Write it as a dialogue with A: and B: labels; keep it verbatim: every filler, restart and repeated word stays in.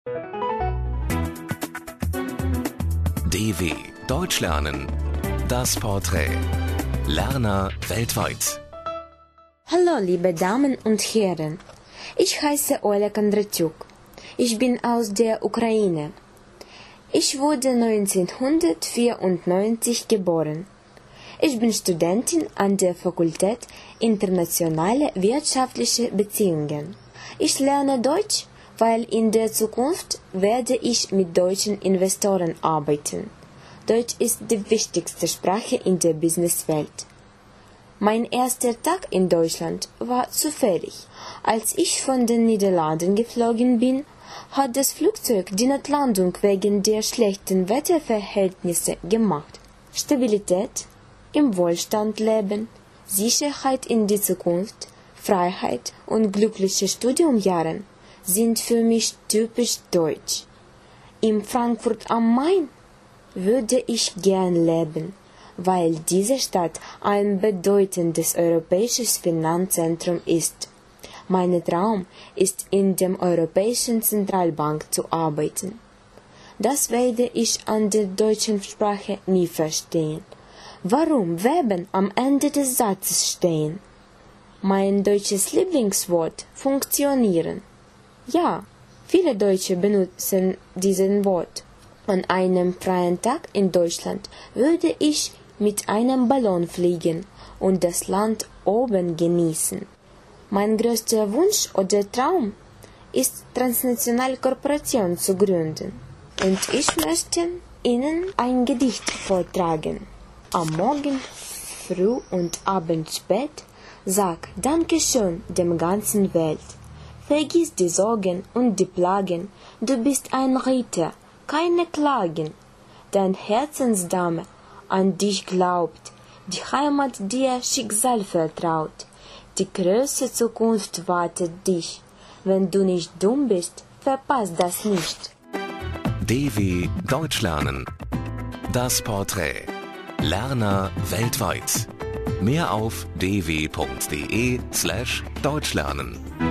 A: D W Deutsch lernen. Das Porträt. Lerner weltweit.
B: Hallo, liebe Damen und Herren. Ich heiße Oля Kondratyuk. Ich bin aus der Ukraine. Ich wurde neunzehnhundertvierundneunzig geboren. Ich bin Studentin an der Fakultät Internationale Wirtschaftliche Beziehungen. Ich lerne Deutsch, weil in der Zukunft werde ich mit deutschen Investoren arbeiten. Deutsch ist die wichtigste Sprache in der Businesswelt. Mein erster Tag in Deutschland war zufällig. Als ich von den Niederlanden geflogen bin, hat das Flugzeug die Notlandung wegen der schlechten Wetterverhältnisse gemacht. Stabilität, im Wohlstand leben, Sicherheit in die Zukunft, Freiheit und glückliche Studiumjahre sind für mich typisch deutsch. In Frankfurt am Main würde ich gern leben, weil diese Stadt ein bedeutendes europäisches Finanzzentrum ist. Mein Traum ist, in der Europäischen Zentralbank zu arbeiten. Das werde ich an der deutschen Sprache nie verstehen. Warum Verben am Ende des Satzes stehen? Mein deutsches Lieblingswort funktionieren. Ja, viele Deutsche benutzen diesen Wort. An einem freien Tag in Deutschland würde ich mit einem Ballon fliegen und das Land oben genießen. Mein größter Wunsch oder Traum ist, transnationale Kooperation zu gründen. Und ich möchte Ihnen ein Gedicht vortragen. Am Morgen, früh und abends spät, sag Dankeschön dem ganzen Welt. Vergiss die Sorgen und die Plagen, du bist ein Ritter, keine Klagen. Dein Herzensdame an dich glaubt, die Heimat dir Schicksal vertraut. Die größte Zukunft wartet dich. Wenn du nicht dumm bist, verpass das nicht.
A: D W Deutsch lernen. Das Porträt. Lerner weltweit. Mehr auf d w punkt d e slash deutschlernen.